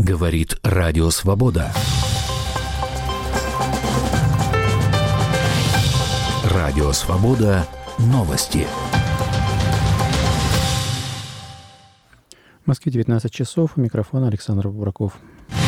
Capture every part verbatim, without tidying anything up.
Говорит Радио Свобода. Радио Свобода. Новости. В Москве девятнадцать часов. У микрофона Александр Бубраков.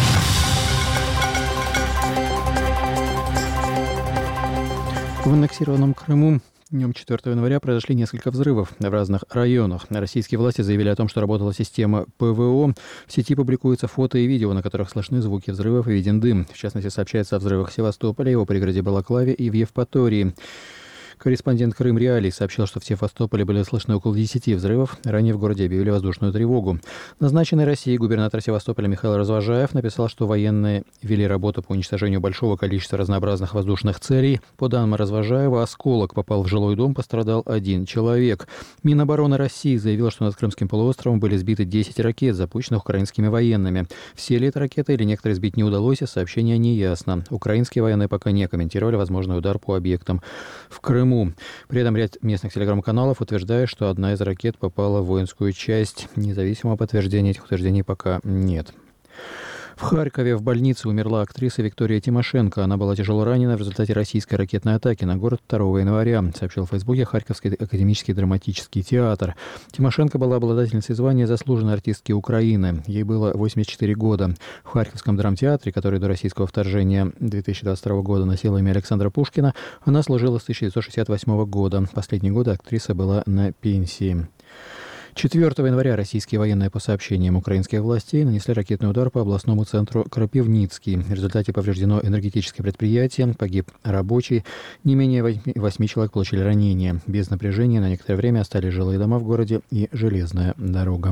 В аннексированном Крыму днем четвёртого января произошли несколько взрывов в разных районах. Российские власти заявили о том, что работала система ПВО. В сети публикуются фото и видео, на которых слышны звуки взрывов и виден дым. В частности, сообщается о взрывах в Севастополе, его пригороде Балаклаве и в Евпатории. Корреспондент Крым Реалий сообщил, что в Севастополе были слышны около десяти взрывов. Ранее в городе объявили воздушную тревогу. Назначенный Россией губернатор Севастополя Михаил Развожаев написал, что военные вели работу по уничтожению большого количества разнообразных воздушных целей. По данным Развожаева, осколок попал в жилой дом, пострадал один человек. Минобороны России заявила, что над Крымским полуостровом были сбиты десять ракет, запущенных украинскими военными. Все ли это ракеты или некоторые сбить не удалось, сообщение не ясно. Украинские военные пока не комментировали возможный удар по объектам в Крыму. При этом ряд местных телеграм-каналов утверждает, что одна из ракет попала в воинскую часть. Независимого подтверждения этих утверждений пока нет. В Харькове в больнице умерла актриса Виктория Тимошенко. Она была тяжело ранена в результате российской ракетной атаки на город второго января, сообщил в Фейсбуке Харьковский академический драматический театр. Тимошенко была обладательницей звания заслуженной артистки Украины. Ей было восемьдесят четыре года. В Харьковском драмтеатре, который до российского вторжения две тысячи двадцать второго года носила имя Александра Пушкина, она служила с тысяча девятьсот шестьдесят восьмого года. В последние годы актриса была на пенсии. четвёртого января российские военные, по сообщениям украинских властей, нанесли ракетный удар по областному центру Крапивницкий. В результате повреждено энергетическое предприятие, погиб рабочий. Не менее восьми человек получили ранения. Без напряжения на некоторое время остались жилые дома в городе и железная дорога.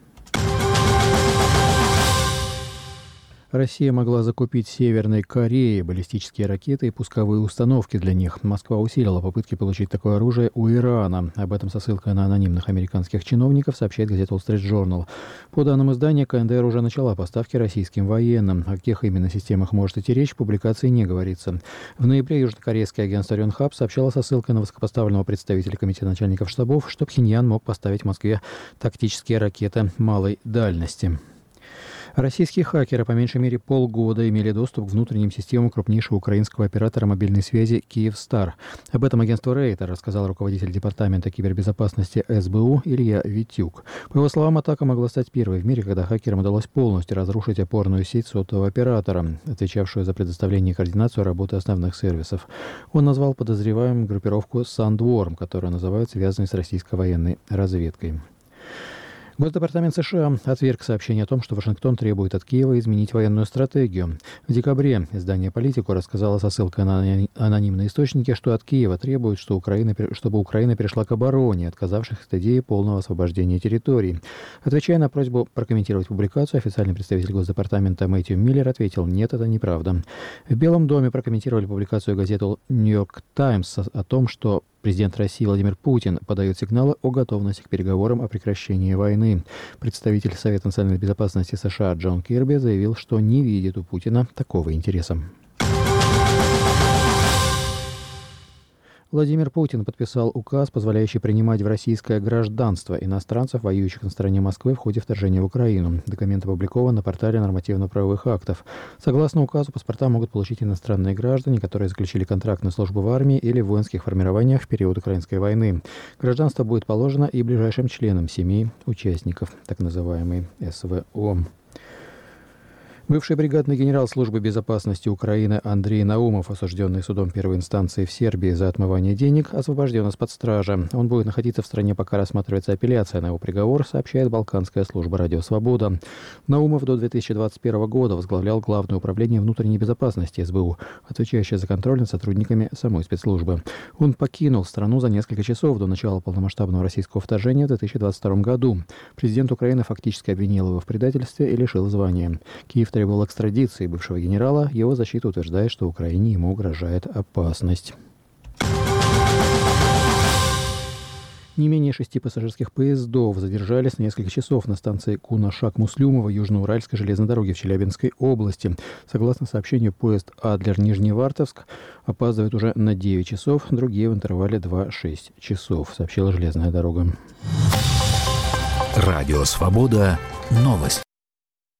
Россия могла закупить Северной Корее баллистические ракеты и пусковые установки для них. Москва усилила попытки получить такое оружие у Ирана. Об этом со ссылкой на анонимных американских чиновников сообщает газета Wall Street Journal. По данным издания, КНДР уже начала поставки российским военным. О каких именно системах может идти речь, в публикации не говорится. В ноябре южнокорейское агентство Рёнхап сообщало со ссылкой на высокопоставленного представителя комитета начальников штабов, что Пхеньян мог поставить в Москве тактические ракеты малой дальности. Российские хакеры по меньшей мере полгода имели доступ к внутренним системам крупнейшего украинского оператора мобильной связи «Киевстар». Об этом агентству Рейтер рассказал руководитель департамента кибербезопасности эс бэ у Илья Витюк. По его словам, атака могла стать первой в мире, когда хакерам удалось полностью разрушить опорную сеть сотового оператора, отвечавшую за предоставление и координацию работы основных сервисов. Он назвал подозреваемым группировку Sandworm, которая называют связанной с российской военной разведкой. Госдепартамент США отверг сообщение о том, что Вашингтон требует от Киева изменить военную стратегию. В декабре издание «Политику» рассказало со ссылкой на анонимные источники, что от Киева требуют, что Украина, чтобы Украина перешла к обороне, отказавшись от идеи полного освобождения территорий. Отвечая на просьбу прокомментировать публикацию, официальный представитель Госдепартамента Мэтью Миллер ответил: «Нет, это неправда». В Белом доме прокомментировали публикацию газеты «Нью-Йорк Таймс» о том, что президент России Владимир Путин подает сигналы о готовности к переговорам о прекращении войны. Представитель Совета национальной безопасности США Джон Кирби заявил, что не видит у Путина такого интереса. Владимир Путин подписал указ, позволяющий принимать в российское гражданство иностранцев, воюющих на стороне Москвы в ходе вторжения в Украину. Документ опубликован на портале нормативно-правовых актов. Согласно указу, паспорта могут получить иностранные граждане, которые заключили контракт на службу в армии или в воинских формированиях в период Украинской войны. Гражданство будет положено и ближайшим членам семей участников, так называемой эс вэ о. Бывший бригадный генерал службы безопасности Украины Андрей Наумов, осужденный судом первой инстанции в Сербии за отмывание денег, освобожден из-под стражи. Он будет находиться в стране, пока рассматривается апелляция на его приговор, сообщает Балканская служба «Радио Свобода». Наумов до две тысячи двадцать первого года возглавлял Главное управление внутренней безопасности эс бэ у, отвечающее за контроль над сотрудниками самой спецслужбы. Он покинул страну за несколько часов до начала полномасштабного российского вторжения в две тысячи двадцать втором году. Президент Украины фактически обвинил его в предательстве и лишил звания. Киев требовал экстрадиции бывшего генерала. Его защита утверждает, что Украине ему угрожает опасность. Не менее шести пассажирских поездов задержались на несколько часов на станции Кунашак-Муслюмова Южноуральской железной дороги в Челябинской области. Согласно сообщению, поезд Адлер-Нижневартовск опаздывает уже на девять часов, другие в интервале два-шесть часов, сообщила железная дорога. Радио Свобода. Новости.